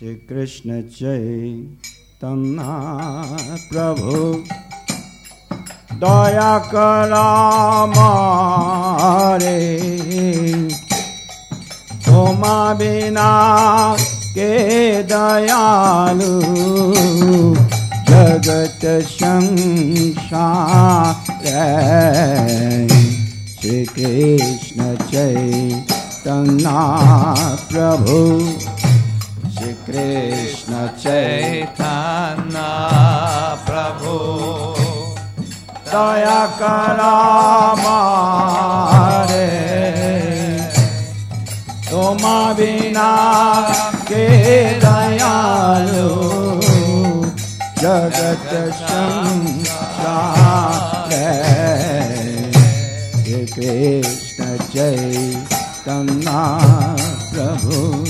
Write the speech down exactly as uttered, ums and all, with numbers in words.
श्री कृष्ण चैतन्य प्रभु दया करा मारे तुमा बिना के दयालु जगत संसार श्री कृष्ण चैतन्य प्रभु श्री कृष्ण चैतन्य प्रभु दया करा मारे तुमा बिना के दयालु जगत संसार श्री कृष्ण चैतन्य प्रभु